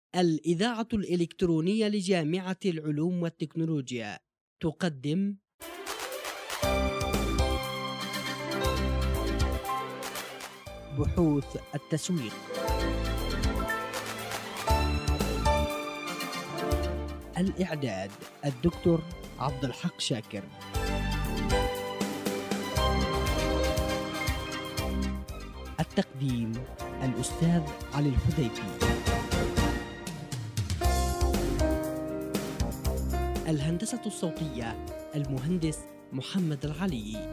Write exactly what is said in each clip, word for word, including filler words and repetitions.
الإذاعة الإلكترونية لجامعة العلوم والتكنولوجيا تقدم بحوث التسويق. الإعداد الدكتور عبد الحق شاكر. التقديم الأستاذ علي الحذيفي. الهندسة الصوتية المهندس محمد العلي.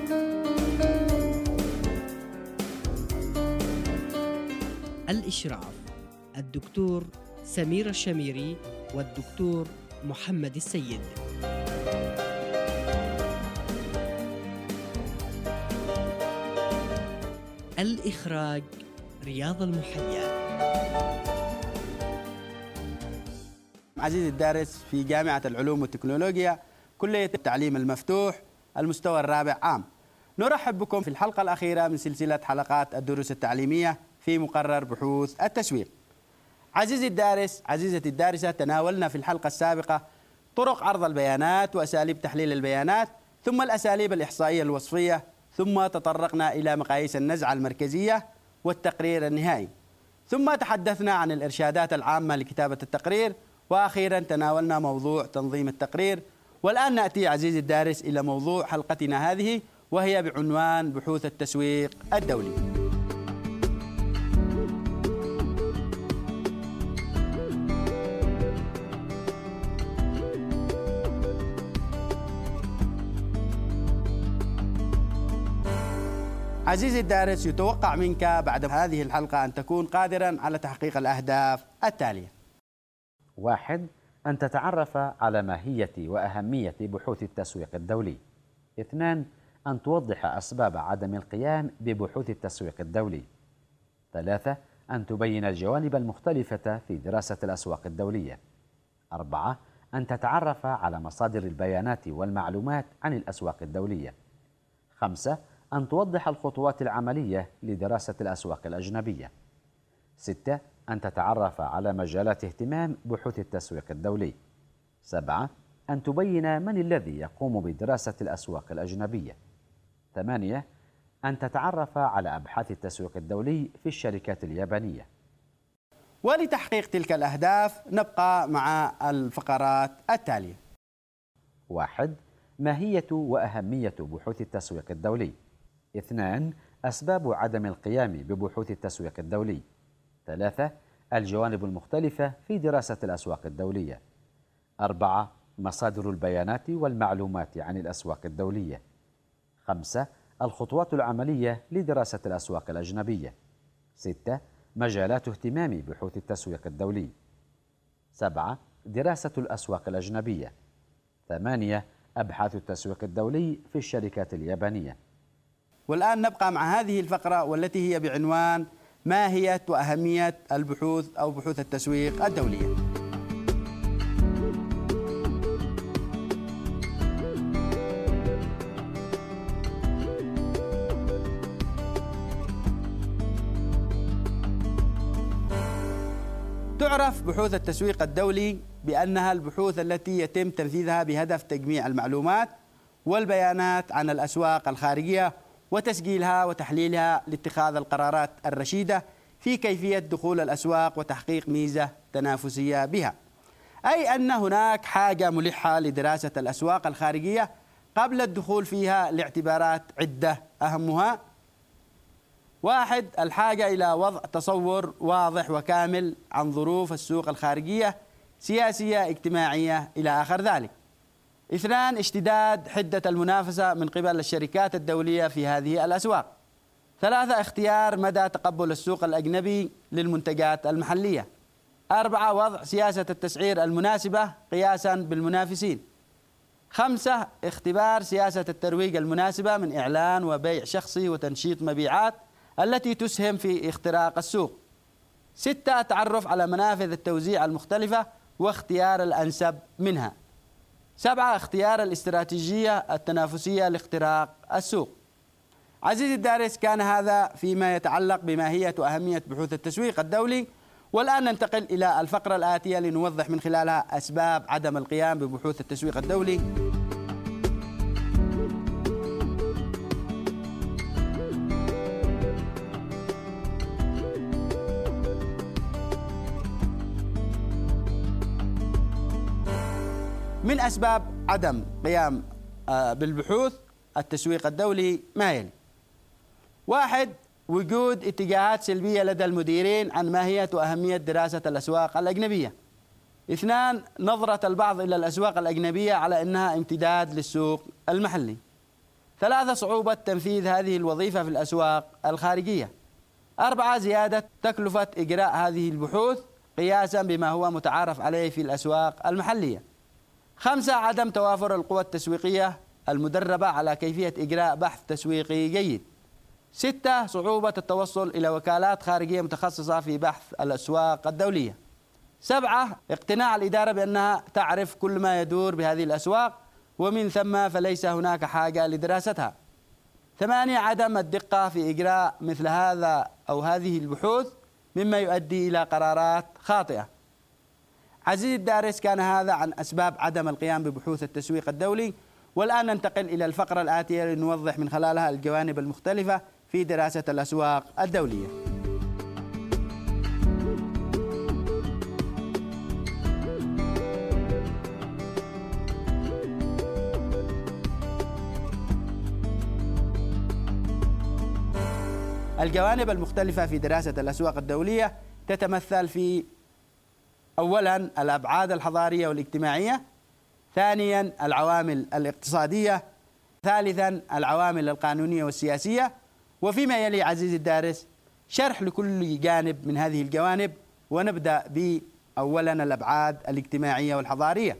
الإشراف الدكتور سمير الشميري والدكتور محمد السيد. الإخراج رياض المحيا. عزيزي الدارس في جامعة العلوم والتكنولوجيا كلية التعليم المفتوح المستوى الرابع عام، نرحب بكم في الحلقة الأخيرة من سلسلة حلقات الدروس التعليمية في مقرر بحوث التسويق. عزيزي الدارس، عزيزتي الدارسة، تناولنا في الحلقة السابقة طرق عرض البيانات وأساليب تحليل البيانات، ثم الأساليب الإحصائية الوصفية، ثم تطرقنا إلى مقاييس النزعة المركزية والتقرير النهائي، ثم تحدثنا عن الإرشادات العامة لكتابة التقرير، وأخيرا تناولنا موضوع تنظيم التقرير. والآن نأتي عزيزي الدارس إلى موضوع حلقتنا هذه، وهي بعنوان بحوث التسويق الدولي. عزيزي الدارس، يتوقع منك بعد هذه الحلقة أن تكون قادرا على تحقيق الأهداف التالية. واحد، أن تتعرف على ماهية وأهمية بحوث التسويق الدولي. اثنان، أن توضح أسباب عدم القيام ببحوث التسويق الدولي. ثلاثة، أن تبين الجوانب المختلفة في دراسة الأسواق الدولية. أربعة، أن تتعرف على مصادر البيانات والمعلومات عن الأسواق الدولية. خمسة، أن توضح الخطوات العملية لدراسة الأسواق الأجنبية. ستة، أن تتعرف على مجالات اهتمام بحوث التسويق الدولي. سبعة، أن تبين من الذي يقوم بدراسة الأسواق الأجنبية. ثمانية، أن تتعرف على أبحاث التسويق الدولي في الشركات اليابانية. ولتحقيق تلك الأهداف نبقى مع الفقرات التالية. واحد، ماهية وأهمية بحوث التسويق الدولي. اثنان، أسباب عدم القيام ببحوث التسويق الدولي. ثلاثة، الجوانب المختلفة في دراسة الأسواق الدولية. أربعة، مصادر البيانات والمعلومات عن الأسواق الدولية. خمسة، الخطوات العملية لدراسة الأسواق الأجنبية. ستة، مجالات اهتمام بحوث التسويق الدولي. سبعة، دراسة الأسواق الأجنبية. ثمانية، أبحاث التسويق الدولي في الشركات اليابانية. والآن نبقى مع هذه الفقرة والتي هي بعنوان ماهية وأهمية البحوث أو بحوث التسويق الدولية. تعرف بحوث التسويق الدولي بأنها البحوث التي يتم تنفيذها بهدف تجميع المعلومات والبيانات عن الأسواق الخارجية وتسجيلها وتحليلها لاتخاذ القرارات الرشيدة في كيفية دخول الأسواق وتحقيق ميزة تنافسية بها. أي أن هناك حاجة ملحة لدراسة الأسواق الخارجية قبل الدخول فيها لاعتبارات عدة، أهمها: واحد، الحاجة إلى وضع تصور واضح وكامل عن ظروف السوق الخارجية، سياسية، اجتماعية، إلى آخر ذلك. اثنان، اشتداد حدة المنافسة من قبل الشركات الدولية في هذه الأسواق. ثلاثة، اختيار مدى تقبل السوق الأجنبي للمنتجات المحلية. أربعة، وضع سياسة التسعير المناسبة قياسا بالمنافسين. خمسة، اختبار سياسة الترويج المناسبة من إعلان وبيع شخصي وتنشيط مبيعات التي تسهم في اختراق السوق. ستة، التعرف على منافذ التوزيع المختلفة واختيار الأنسب منها. سبعة، اختيار الاستراتيجية التنافسية لاختراق السوق. عزيزي الدارس، كان هذا فيما يتعلق بماهية وأهمية بحوث التسويق الدولي، والآن ننتقل إلى الفقرة الآتية لنوضح من خلالها أسباب عدم القيام ببحوث التسويق الدولي. من أسباب عدم قيام بالبحوث التسويق الدولي ما يلي: واحد، وجود اتجاهات سلبية لدى المديرين عن ماهية وأهمية دراسة الأسواق الأجنبية. اثنان، نظرة البعض إلى الأسواق الأجنبية على أنها امتداد للسوق المحلي. ثلاثة، صعوبة تنفيذ هذه الوظيفة في الأسواق الخارجية. أربعة، زيادة تكلفة إجراء هذه البحوث قياسا بما هو متعارف عليه في الأسواق المحلية. خمسة، عدم توافر القوى التسويقية المدربة على كيفية إجراء بحث تسويقي جيد. ستة، صعوبة التوصل إلى وكالات خارجية متخصصة في بحث الأسواق الدولية. سبعة، اقتناع الإدارة بأنها تعرف كل ما يدور بهذه الأسواق ومن ثم فليس هناك حاجة لدراستها. ثمانية، عدم الدقة في إجراء مثل هذا أو هذه البحوث مما يؤدي إلى قرارات خاطئة. عزيزي الدارس، كان هذا عن أسباب عدم القيام ببحوث التسويق الدولي، والآن ننتقل إلى الفقرة الآتية لنوضح من خلالها الجوانب المختلفة في دراسة الأسواق الدولية. الجوانب المختلفة في دراسة الأسواق الدولية تتمثل في: أولاً الأبعاد الحضارية والاجتماعية، ثانياً العوامل الاقتصادية، ثالثاً العوامل القانونية والسياسية. وفيما يلي عزيزي الدارس شرح لكل جانب من هذه الجوانب، ونبدأ بأولاً الأبعاد الاجتماعية والحضارية.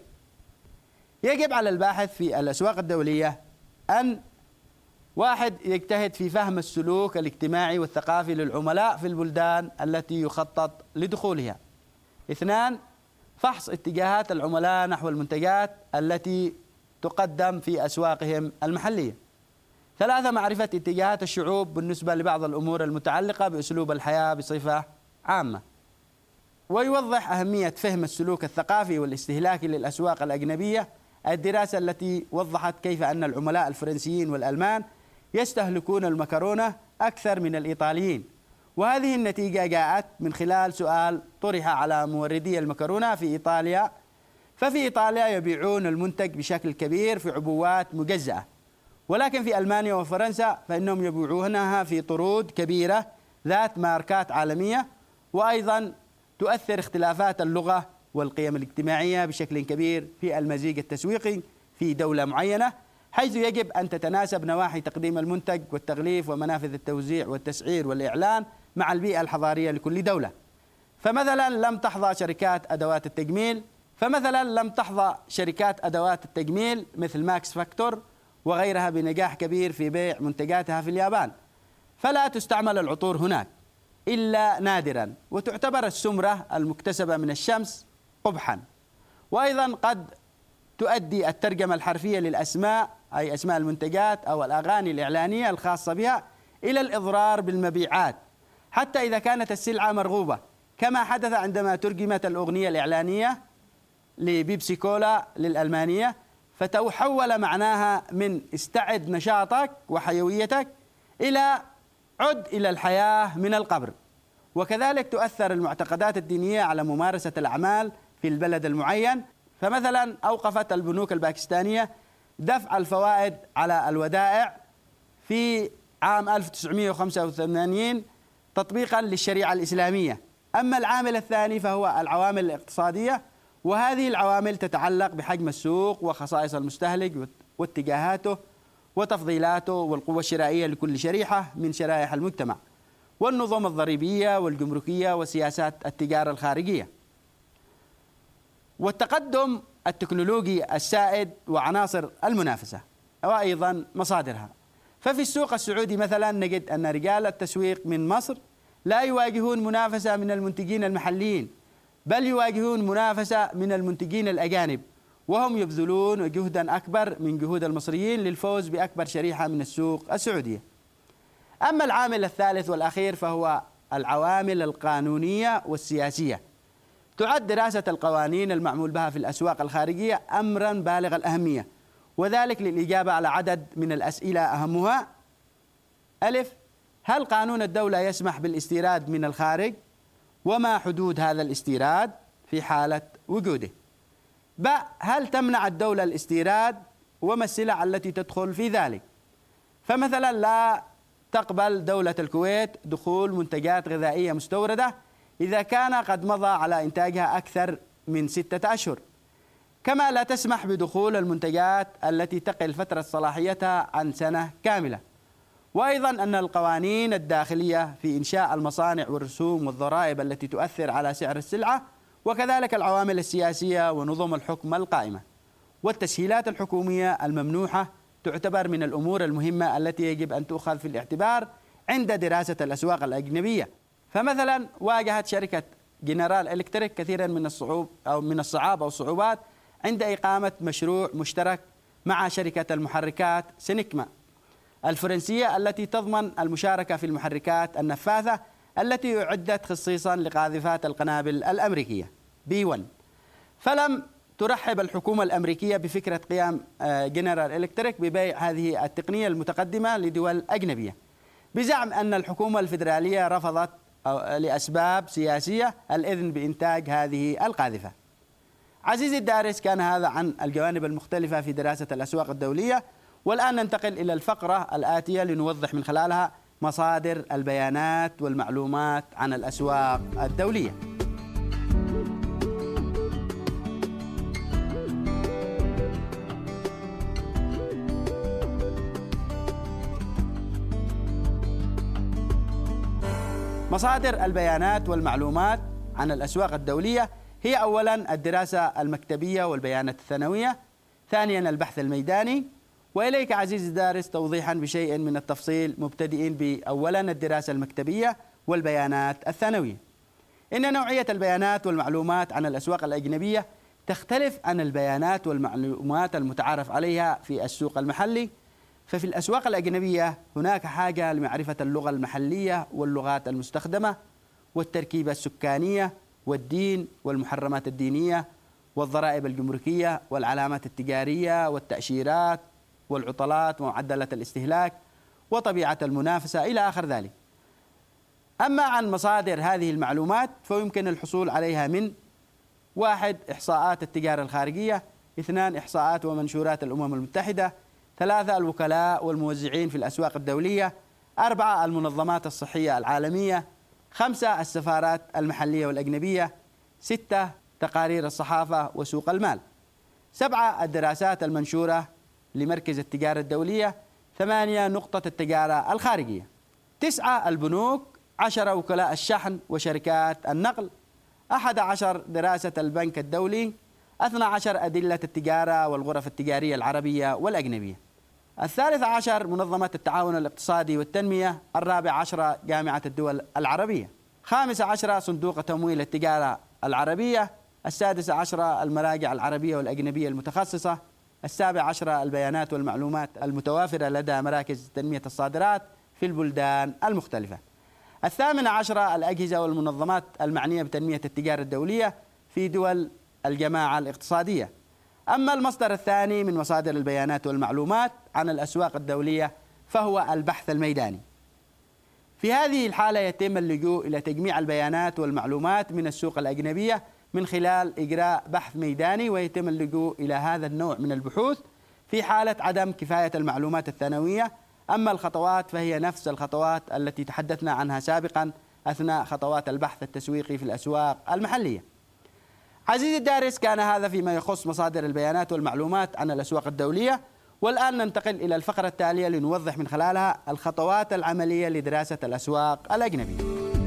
يجب على الباحث في الأسواق الدولية أن واحد يجتهد في فهم السلوك الاجتماعي والثقافي للعملاء في البلدان التي يخطط لدخولها. اثنان، فحص اتجاهات العملاء نحو المنتجات التي تقدم في أسواقهم المحلية. ثلاثة، معرفة اتجاهات الشعوب بالنسبة لبعض الأمور المتعلقة بأسلوب الحياة بصفة عامة. ويوضح أهمية فهم السلوك الثقافي والاستهلاكي للأسواق الأجنبية الدراسة التي وضحت كيف أن العملاء الفرنسيين والألمان يستهلكون المكرونة أكثر من الإيطاليين، وهذه النتيجة جاءت من خلال سؤال طرح على موردي المكرونة في إيطاليا. ففي إيطاليا يبيعون المنتج بشكل كبير في عبوات مجزأة، ولكن في ألمانيا وفرنسا فإنهم يبيعونها في طرود كبيرة ذات ماركات عالمية. وأيضا تؤثر اختلافات اللغة والقيم الاجتماعية بشكل كبير في المزيج التسويقي في دولة معينة، حيث يجب أن تتناسب نواحي تقديم المنتج والتغليف ومنافذ التوزيع والتسعير والإعلان مع البيئة الحضارية لكل دولة. فمثلا لم تحظى شركات أدوات التجميل فمثلا لم تحظى شركات أدوات التجميل مثل ماكس فاكتور وغيرها بنجاح كبير في بيع منتجاتها في اليابان، فلا تستعمل العطور هناك إلا نادرا، وتعتبر السمرة المكتسبة من الشمس قبحا. وأيضا قد تؤدي الترجمة الحرفية للأسماء أي أسماء المنتجات أو الأغاني الإعلانية الخاصة بها إلى الإضرار بالمبيعات حتى إذا كانت السلعة مرغوبة، كما حدث عندما ترجمت الأغنية الإعلانية لبيبسي كولا للألمانية فتحول معناها من استعد نشاطك وحيويتك إلى عد إلى الحياة من القبر. وكذلك تؤثر المعتقدات الدينية على ممارسة الأعمال في البلد المعين، فمثلا أوقفت البنوك الباكستانية دفع الفوائد على الودائع في عام ألف وتسعمئة وخمسة وثمانين تطبيقا للشريعة الإسلامية. أما العامل الثاني فهو العوامل الاقتصادية، وهذه العوامل تتعلق بحجم السوق وخصائص المستهلك واتجاهاته وتفضيلاته والقوة الشرائية لكل شريحة من شرائح المجتمع، والنظم الضريبية والجمركية وسياسات التجارة الخارجية، والتقدم التكنولوجي السائد وعناصر المنافسة وأيضا مصادرها. ففي السوق السعودي مثلا نجد أن رجال التسويق من مصر لا يواجهون منافسة من المنتجين المحليين، بل يواجهون منافسة من المنتجين الأجانب، وهم يبذلون جهدا أكبر من جهود المصريين للفوز بأكبر شريحة من السوق السعودية. أما العامل الثالث والأخير فهو العوامل القانونية والسياسية. تعد دراسة القوانين المعمول بها في الأسواق الخارجية أمرا بالغ الأهمية، وذلك للإجابة على عدد من الأسئلة أهمها: ألف، هل قانون الدولة يسمح بالاستيراد من الخارج؟ وما حدود هذا الاستيراد في حالة وجوده؟ ب، هل تمنع الدولة الاستيراد؟ وما السلع التي تدخل في ذلك؟ فمثلا لا تقبل دولة الكويت دخول منتجات غذائية مستوردة إذا كان قد مضى على إنتاجها أكثر من ستة أشهر، كما لا تسمح بدخول المنتجات التي تقل فترة صلاحيتها عن سنة كاملة. وأيضا أن القوانين الداخلية في إنشاء المصانع والرسوم والضرائب التي تؤثر على سعر السلعة، وكذلك العوامل السياسية ونظم الحكم القائمة والتسهيلات الحكومية الممنوحة، تعتبر من الأمور المهمة التي يجب أن تؤخذ في الاعتبار عند دراسة الأسواق الأجنبية. فمثلا واجهت شركة جنرال إلكتريك كثيرا من الصعوب أو من الصعاب أو الصعوبات عند إقامة مشروع مشترك مع شركة المحركات سينيكما الفرنسية التي تضمن المشاركة في المحركات النفاثة التي أعدت خصيصا لقاذفات القنابل الأمريكية بي واحد. فلم ترحب الحكومة الأمريكية بفكرة قيام جنرال إلكتريك ببيع هذه التقنية المتقدمة لدول أجنبية، بزعم أن الحكومة الفيدرالية رفضت لأسباب سياسية الإذن بإنتاج هذه القاذفة. عزيزي الدارس، كان هذا عن الجوانب المختلفة في دراسة الأسواق الدولية، والآن ننتقل إلى الفقرة الآتية لنوضح من خلالها مصادر البيانات والمعلومات عن الأسواق الدولية. مصادر البيانات والمعلومات عن الأسواق الدولية هي أولا الدراسة المكتبية والبيانات الثانوية، ثانيا البحث الميداني. وإليك عزيزي الدارس توضيحا بشيء من التفصيل، مبتدئين بأولا الدراسة المكتبية والبيانات الثانوية. إن نوعية البيانات والمعلومات عن الأسواق الأجنبية تختلف عن البيانات والمعلومات المتعارف عليها في السوق المحلي. ففي الأسواق الأجنبية هناك حاجة لمعرفة اللغة المحلية واللغات المستخدمة والتركيبة السكانية والدين والمحرمات الدينية والضرائب الجمركية والعلامات التجارية والتأشيرات والعطلات ومعدلات الاستهلاك وطبيعة المنافسة إلى آخر ذلك. أما عن مصادر هذه المعلومات فيمكن الحصول عليها من: واحد، إحصاءات التجارة الخارجية. اثنان، إحصاءات ومنشورات الأمم المتحدة. ثلاثة، الوكلاء والموزعين في الأسواق الدولية. أربعة، المنظمات الصحية العالمية. خمسة، السفارات المحلية والأجنبية. ستة، تقارير الصحافة وسوق المال. سبعة، الدراسات المنشورة لمركز التجارة الدولية. ثمانية، نقطة التجارة الخارجية. تسعة، البنوك. عشرة، وكلاء الشحن وشركات النقل. أحد عشر، دراسة البنك الدولي. اثنا عشر، أدلة التجارة والغرف التجارية العربية والأجنبية. الثالث عشر، منظمة التعاون الاقتصادي والتنمية. الرابع عشر، جامعة الدول العربية. خامس عشر، صندوق تمويل التجارة العربية. السادس عشر، المراجع العربية والأجنبية المتخصصة. السابع عشر، البيانات والمعلومات المتوافرة لدى مراكز تنمية الصادرات في البلدان المختلفة. الثامن عشر، الأجهزة والمنظمات المعنية بتنمية التجارة الدولية في دول الجماعة الاقتصادية. أما المصدر الثاني من مصادر البيانات والمعلومات عن الأسواق الدولية فهو البحث الميداني. في هذه الحالة يتم اللجوء إلى تجميع البيانات والمعلومات من السوق الأجنبية من خلال إجراء بحث ميداني، ويتم اللجوء إلى هذا النوع من البحوث في حالة عدم كفاية المعلومات الثانوية. أما الخطوات فهي نفس الخطوات التي تحدثنا عنها سابقا أثناء خطوات البحث التسويقي في الأسواق المحلية. عزيزي الدارس، كان هذا فيما يخص مصادر البيانات والمعلومات عن الأسواق الدولية، والآن ننتقل إلى الفقرة التالية لنوضح من خلالها الخطوات العملية لدراسة الأسواق الأجنبية.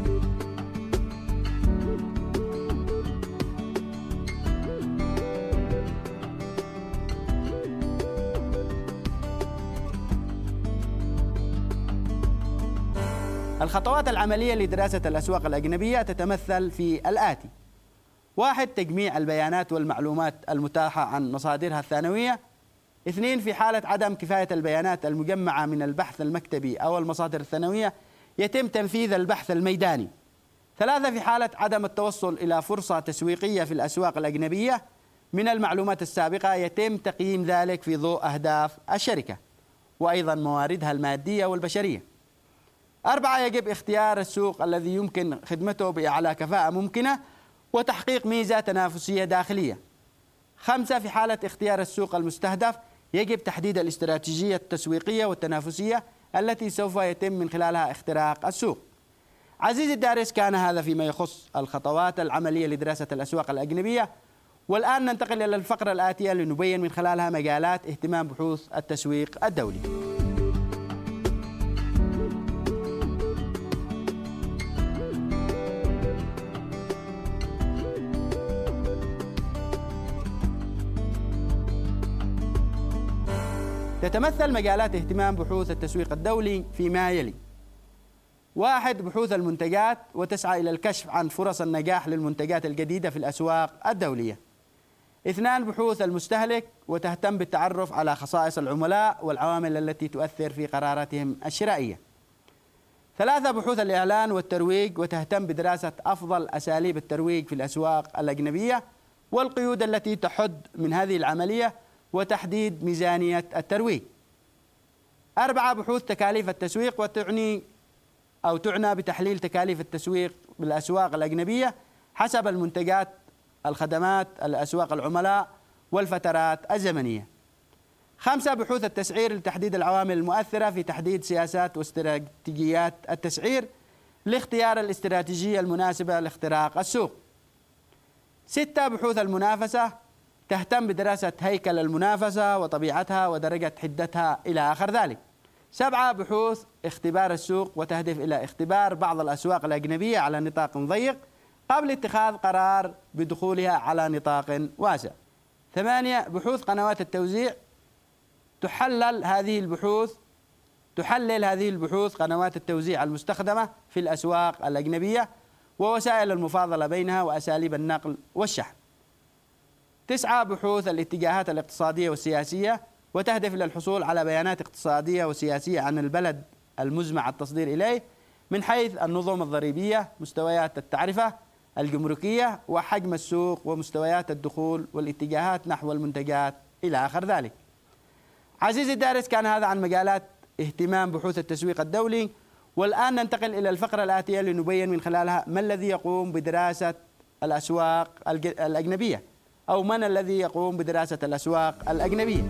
الخطوات العملية لدراسة الأسواق الأجنبية تتمثل في الآتي: واحد، تجميع البيانات والمعلومات المتاحة عن مصادرها الثانوية. اثنين، في حالة عدم كفاية البيانات المجمعة من البحث المكتبي أو المصادر الثانوية يتم تنفيذ البحث الميداني. ثلاثة، في حالة عدم التوصل إلى فرصة تسويقية في الأسواق الأجنبية من المعلومات السابقة يتم تقييم ذلك في ضوء أهداف الشركة وأيضا مواردها المادية والبشرية. أربعة، يجب اختيار السوق الذي يمكن خدمته بأعلى كفاءة ممكنة وتحقيق ميزة تنافسية داخلية. خمسة، في حالة اختيار السوق المستهدف يجب تحديد الاستراتيجية التسويقية والتنافسية التي سوف يتم من خلالها اختراق السوق. عزيزي الدارس، كان هذا فيما يخص الخطوات العملية لدراسة الأسواق الأجنبية، والآن ننتقل إلى الفقرة الآتية لنبين من خلالها مجالات اهتمام بحوث التسويق الدولي. تتمثل مجالات اهتمام بحوث التسويق الدولي فيما يلي: واحد، بحوث المنتجات، وتسعى إلى الكشف عن فرص النجاح للمنتجات الجديدة في الأسواق الدولية. اثنان، بحوث المستهلك، وتهتم بالتعرف على خصائص العملاء والعوامل التي تؤثر في قراراتهم الشرائية. ثلاثة، بحوث الإعلان والترويج، وتهتم بدراسة أفضل أساليب الترويج في الأسواق الأجنبية والقيود التي تحد من هذه العملية وتحديد ميزانية الترويج. أربعة، بحوث تكاليف التسويق، وتعني أو تعنى بتحليل تكاليف التسويق بالأسواق الأجنبية حسب المنتجات، الخدمات، الأسواق العملاء والفترات الزمنية. خمسة، بحوث التسعير لتحديد العوامل المؤثرة في تحديد سياسات واستراتيجيات التسعير لاختيار الاستراتيجية المناسبة لاختراق السوق. ستة، بحوث المنافسة، تهتم بدراسة هيكل المنافسة وطبيعتها ودرجة حدتها إلى آخر ذلك. سبعة، بحوث اختبار السوق، وتهدف إلى اختبار بعض الأسواق الأجنبية على نطاق ضيق قبل اتخاذ قرار بدخولها على نطاق واسع. ثمانية، بحوث قنوات التوزيع، تحلل هذه البحوث تحلل هذه البحوث قنوات التوزيع المستخدمة في الأسواق الأجنبية ووسائل المفاضلة بينها وأساليب النقل والشحن. تسعة، بحوث الاتجاهات الاقتصادية والسياسية، وتهدف إلى الحصول على بيانات اقتصادية وسياسية عن البلد المزمع التصدير إليه من حيث النظم الضريبية، مستويات التعرفة الجمركية، وحجم السوق، ومستويات الدخول، والاتجاهات نحو المنتجات إلى آخر ذلك. عزيزي الدارس، كان هذا عن مجالات اهتمام بحوث التسويق الدولي، والآن ننتقل إلى الفقرة الآتية لنبين من خلالها ما الذي يقوم بدراسة الأسواق الأجنبية، أو من الذي يقوم بدراسة الأسواق الأجنبية.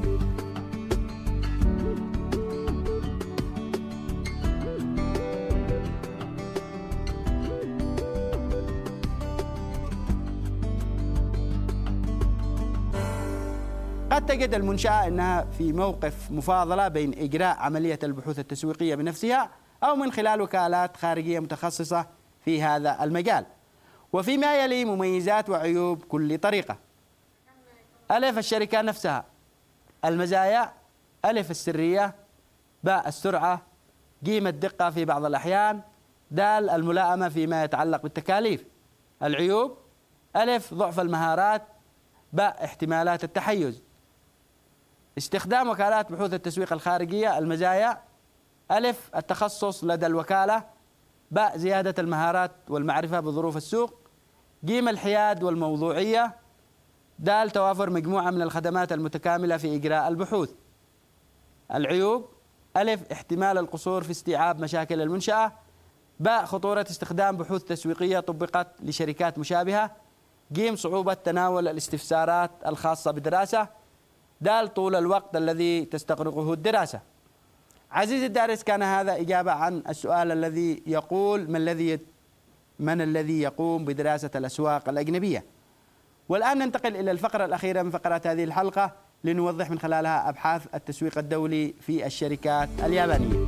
قد تجد المنشأة أنها في موقف مفاضلة بين إجراء عملية البحوث التسويقية بنفسها أو من خلال وكالات خارجية متخصصة في هذا المجال. وفيما يلي مميزات وعيوب كل طريقة. ألف، الشركة نفسها. المزايا: ألف، السرية، باء، السرعة، جيم، الدقة في بعض الأحيان، دال، الملائمة فيما يتعلق بالتكاليف. العيوب: ألف، ضعف المهارات، باء، احتمالات التحيز. استخدام وكالات بحوث التسويق الخارجية. المزايا: ألف، التخصص لدى الوكالة، باء، زيادة المهارات والمعرفة بظروف السوق، جيم، الحياد والموضوعية، دال، توافر مجموعة من الخدمات المتكاملة في إجراء البحوث. العيوب: ألف، احتمال القصور في استيعاب مشاكل المنشأة، باء، خطورة استخدام بحوث تسويقية طبقت لشركات مشابهة، جيم، صعوبة تناول الاستفسارات الخاصة بالدراسة، دال، طول الوقت الذي تستغرقه الدراسة. عزيزي الدارس، كان هذا إجابة عن السؤال الذي يقول: من الذي من الذي يقوم بدراسة الأسواق الأجنبية؟ والآن ننتقل إلى الفقرة الأخيرة من فقرات هذه الحلقة لنوضح من خلالها أبحاث التسويق الدولي في الشركات اليابانية.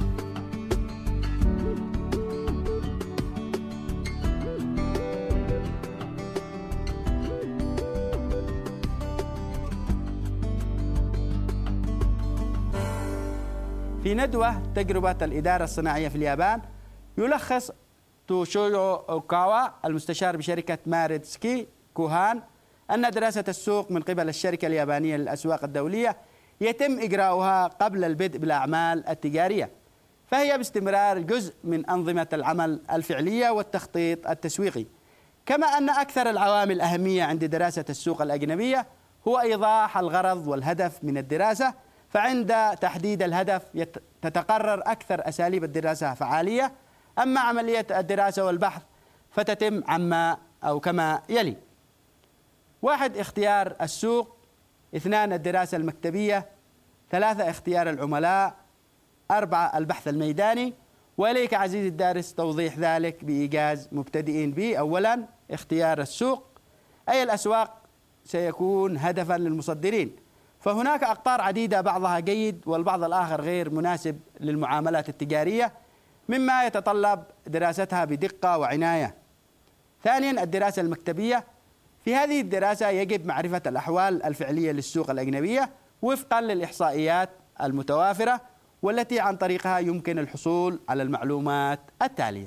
في ندوة تجربة الإدارة الصناعية في اليابان، يلخص توشيو أوكاوا المستشار بشركة ماريتسكي كوهان أن دراسة السوق من قبل الشركة اليابانية للأسواق الدولية يتم إجراؤها قبل البدء بالأعمال التجارية، فهي باستمرار جزء من أنظمة العمل الفعلية والتخطيط التسويقي. كما أن أكثر العوامل أهمية عند دراسة السوق الأجنبية هو إيضاح الغرض والهدف من الدراسة، فعند تحديد الهدف تتقرر أكثر أساليب الدراسة فعالية. أما عملية الدراسة والبحث فتتم عما أو كما يلي: واحد، اختيار السوق. اثنان، الدراسة المكتبية. ثلاثة، اختيار العملاء. أربعة، البحث الميداني. وإليك عزيزي الدارس توضيح ذلك بإيجاز مبتدئين به. أولا، اختيار السوق، أي الأسواق سيكون هدفا للمصدرين، فهناك أقطار عديدة بعضها جيد والبعض الآخر غير مناسب للمعاملات التجارية، مما يتطلب دراستها بدقة وعناية. ثانيا، الدراسة المكتبية. في هذه الدراسة يجب معرفة الأحوال الفعلية للسوق الأجنبية وفقا للإحصائيات المتوافرة، والتي عن طريقها يمكن الحصول على المعلومات التالية: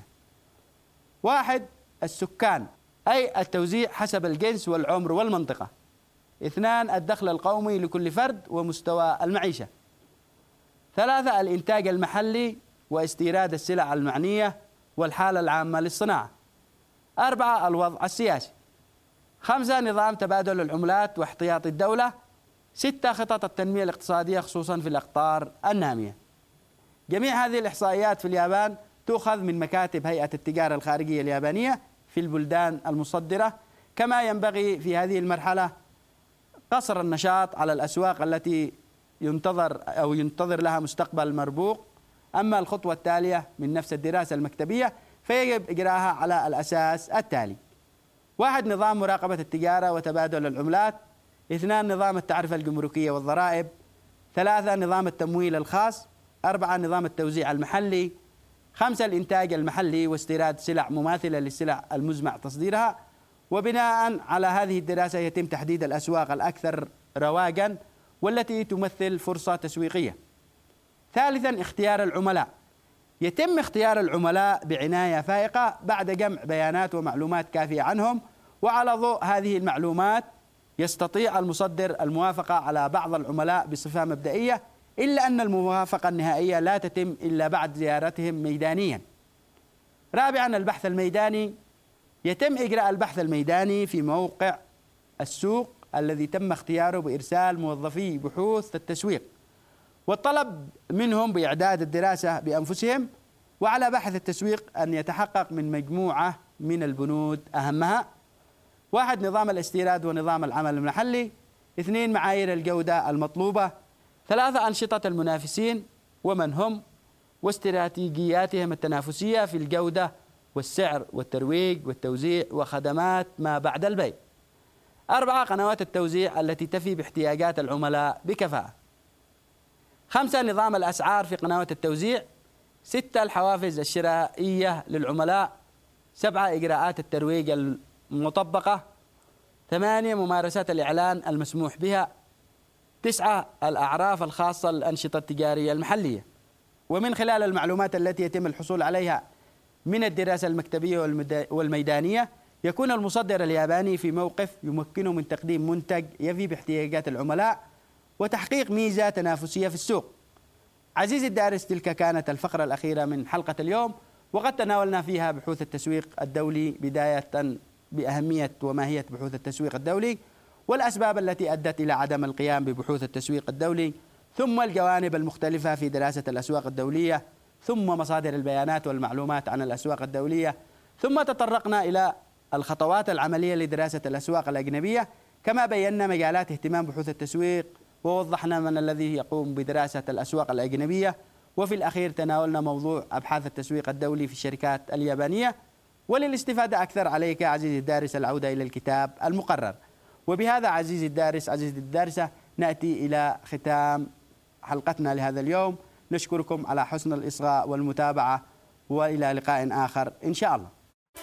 واحد، السكان، أي التوزيع حسب الجنس والعمر والمنطقة. اثنان، الدخل القومي لكل فرد ومستوى المعيشة. ثلاثة، الإنتاج المحلي واستيراد السلع المعنية والحالة العامة للصناعة. أربعة، الوضع السياسي. خمسة، نظام تبادل العملات واحتياطي الدولة. ستة، خطط التنمية الاقتصادية خصوصا في الأقطار النامية. جميع هذه الإحصائيات في اليابان تؤخذ من مكاتب هيئة التجارة الخارجية اليابانية في البلدان المصدرة. كما ينبغي في هذه المرحلة قصر النشاط على الأسواق التي ينتظر أو ينتظر لها مستقبل مربوق. أما الخطوة التالية من نفس الدراسة المكتبية فيجب إجراءها على الأساس التالي: واحد، نظام مراقبة التجارة وتبادل العملات. اثنان، نظام التعرفة الجمركية والضرائب. ثلاثة، نظام التمويل الخاص. أربعة، نظام التوزيع المحلي. خمسة، الإنتاج المحلي واستيراد سلع مماثلة للسلع المزمع تصديرها. وبناء على هذه الدراسة يتم تحديد الأسواق الأكثر رواجا والتي تمثل فرصة تسويقية. ثالثا، اختيار العملاء. يتم اختيار العملاء بعناية فائقة بعد جمع بيانات ومعلومات كافية عنهم، وعلى ضوء هذه المعلومات يستطيع المصدر الموافقة على بعض العملاء بصفة مبدئية، إلا أن الموافقة النهائية لا تتم إلا بعد زيارتهم ميدانيا. رابعا، البحث الميداني. يتم إجراء البحث الميداني في موقع السوق الذي تم اختياره بإرسال موظفي بحوث التسويق، والطلب منهم بإعداد الدراسة بأنفسهم، وعلى باحث التسويق أن يتحقق من مجموعة من البنود أهمها: واحد، نظام الاستيراد ونظام العمل المحلي. اثنين، معايير الجودة المطلوبة. ثلاثة، أنشطة المنافسين ومن هم واستراتيجياتهم التنافسية في الجودة والسعر والترويج والتوزيع وخدمات ما بعد البيع. أربعة، قنوات التوزيع التي تفي باحتياجات العملاء بكفاءة. خمسة، نظام الأسعار في قنوات التوزيع. ستة، الحوافز الشرائية للعملاء. سبعة، إجراءات الترويج المطبقة. ثمانية، ممارسات الإعلان المسموح بها. تسعة، الأعراف الخاصة للأنشطة التجارية المحلية. ومن خلال المعلومات التي يتم الحصول عليها من الدراسة المكتبية والميدانية يكون المصدر الياباني في موقف يمكنه من تقديم منتج يفي باحتياجات العملاء وتحقيق ميزة تنافسية في السوق. عزيزي الدارس، تلك كانت الفقرة الأخيرة من حلقة اليوم، وقد تناولنا فيها بحوث التسويق الدولي، بداية بأهمية وماهية بحوث التسويق الدولي والأسباب التي أدت إلى عدم القيام ببحوث التسويق الدولي، ثم الجوانب المختلفة في دراسة الأسواق الدولية، ثم مصادر البيانات والمعلومات عن الأسواق الدولية، ثم تطرقنا إلى الخطوات العملية لدراسة الأسواق الأجنبية، كما بينا مجالات اهتمام بحوث التسويق ووضحنا من الذي يقوم بدراسة الأسواق الأجنبية، وفي الأخير تناولنا موضوع أبحاث التسويق الدولي في الشركات اليابانية. وللاستفادة أكثر عليك عزيزي الدارس العودة إلى الكتاب المقرر. وبهذا عزيزي الدارس عزيزي الدارسة نأتي إلى ختام حلقتنا لهذا اليوم. نشكركم على حسن الإصغاء والمتابعة، وإلى لقاء آخر إن شاء الله.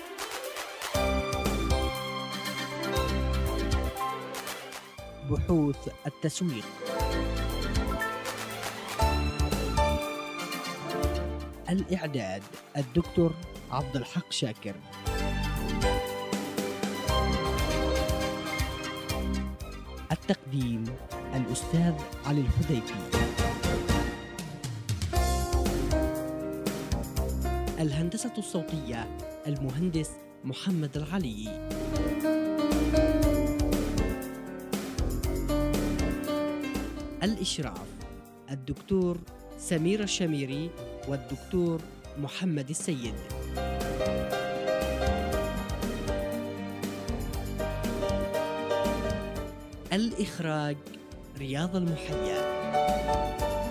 بحوث التسويق. الإعداد الدكتور عبد الحق شاكر. التقديم الأستاذ علي الحذيفي. الهندسة الصوتية المهندس محمد العلي. الإشراف الدكتور سمير الشميري والدكتور محمد السيد. الإخراج رياض المحيا.